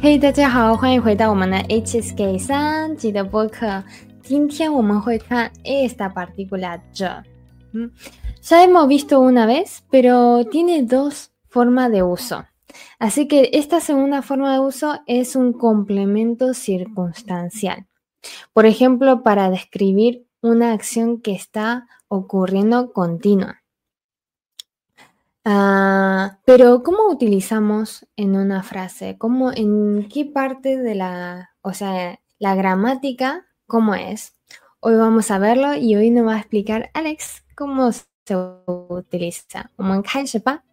嘿，大家好，欢迎回到我们的 HSK 3集的播客。今天我们会看 esta partícula ya. Ya hemos visto una vez, pero tiene dos formas de uso. Así que esta segunda forma de uso es un complemento circunstancial. Por ejemplo, para describir una acción que está ocurriendo continua. Pero ¿cómo utilizamos en una frase? ¿En qué parte de la gramática, cómo es? Hoy vamos a verlo y hoy nos va a explicar Alex cómo se utiliza. 我们开始吧。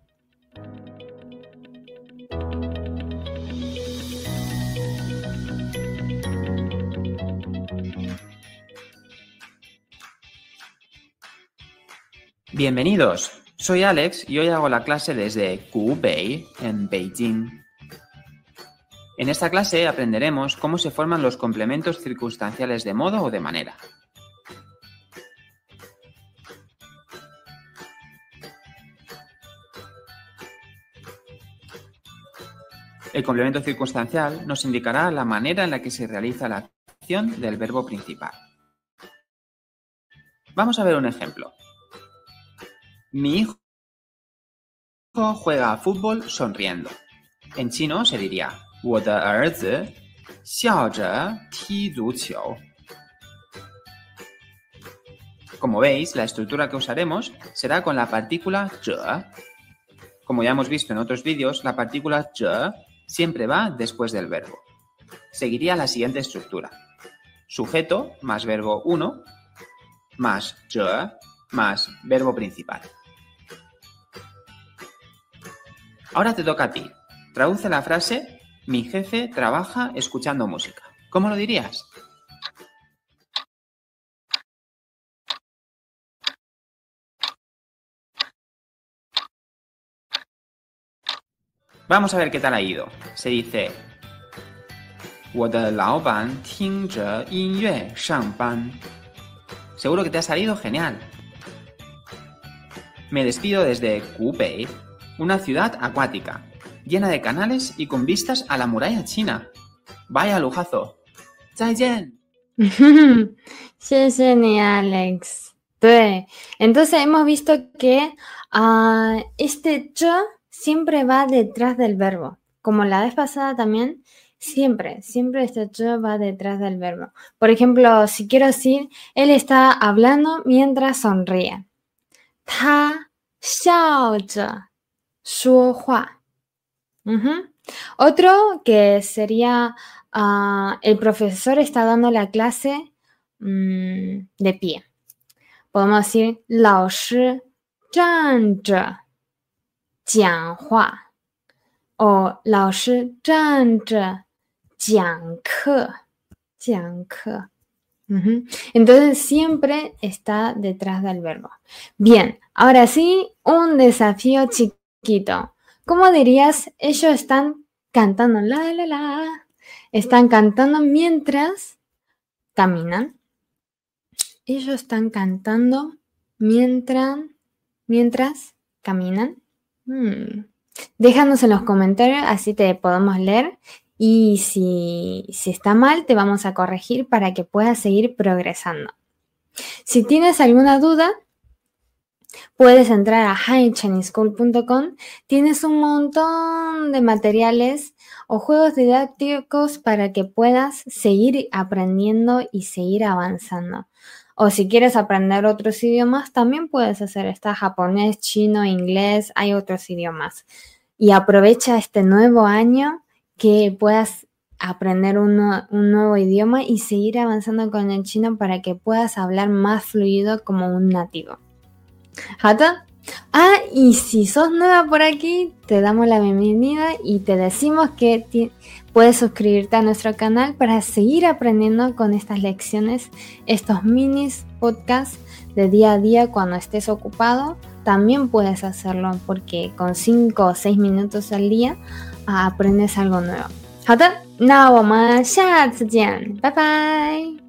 Bienvenidos, soy Alex y hoy hago la clase desde Hubei, en Beijing. En esta clase aprenderemos cómo se forman los complementos circunstanciales de modo o de manera. El complemento circunstancial nos indicará la manera en la que se realiza la acción del verbo principal. Vamos a ver un ejemplo. Mi hijo juega a fútbol sonriendo. En chino se diría 我的儿子笑着踢足球. Como veis, la estructura que usaremos será con la partícula 着. Como ya hemos visto en otros vídeos, la partícula 着 siempre va después del verbo. Seguiría la siguiente estructura. Sujeto más verbo 1 más 着 más verbo principal. Ahora te toca a ti. Traduce la frase: mi jefe trabaja escuchando música. ¿Cómo lo dirías? Vamos a ver qué tal ha ido. Se dice 我的老板听着音乐上班. Seguro que te ha salido genial. Me despido desde Hubei, una ciudad acuática, llena de canales y con vistas a la muralla china. ¡Vaya lujazo! 再见. 谢谢你 Alex. 对， entonces hemos visto que este 着 siempre va detrás del verbo. Como la vez pasada también, siempre este 着 va detrás del verbo. Por ejemplo, si quiero decir, él está hablando mientras sonríe. 他笑着说话. Otro que sería el profesor está dando la clase de pie. Podemos decir 老师站着讲话 o 老师站着讲课. Entonces siempre está detrás del verbo. Bien, ahora sí, un desafío chiquito. ¿Cómo dirías? Ellos están cantando la la la. Están cantando mientras caminan. Ellos están cantando mientras caminan. Déjanos en los comentarios, así te podemos leer. Y si está mal, te vamos a corregir para que puedas seguir progresando. Si tienes alguna duda, puedes entrar a hichineschool.com. Tienes un montón de materiales o juegos didácticos para que puedas seguir aprendiendo y seguir avanzando. O si quieres aprender otros idiomas, también puedes hacer esto: japonés, chino, inglés, hay otros idiomas. Y aprovecha este nuevo año que puedas aprender un nuevo idioma y seguir avanzando con el chino para que puedas hablar más fluido como un nativo. 好的. Y si sos nueva por aquí, te damos la bienvenida y te decimos que puedes suscribirte a nuestro canal para seguir aprendiendo con estas lecciones, estos minis podcasts de día a día cuando estés ocupado. También puedes hacerlo porque con 5 o 6 minutos al día aprendes algo nuevo. 好的，那我们下次见，拜拜。